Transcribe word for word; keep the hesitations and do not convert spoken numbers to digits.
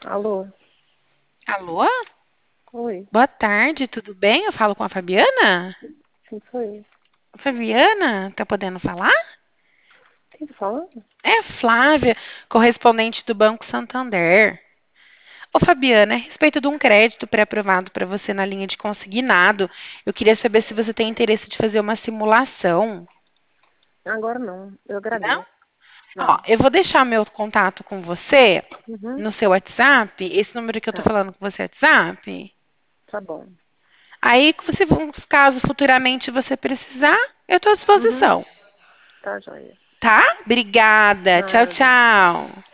Alô? Alô? Oi, Boa tarde, tudo bem? Eu falo com a Fabiana? quem sou eu? Fabiana, tá podendo falar? Quem tá falando? É Flávia, correspondente do Banco Santander. Ô Fabiana, é a respeito de um crédito pré-aprovado para você na linha de consignado. Eu queria saber se você tem interesse de fazer uma simulação. Agora não, eu Não? agradeço. Ó, Não. eu vou deixar meu contato com você Uhum, no seu WhatsApp. Esse número que eu tô tá, falando com você é WhatsApp. tá bom. Aí, se caso futuramente você precisar, eu estou à Uhum, disposição. tá joia. Tá? Obrigada. Tchau, Nada. tchau.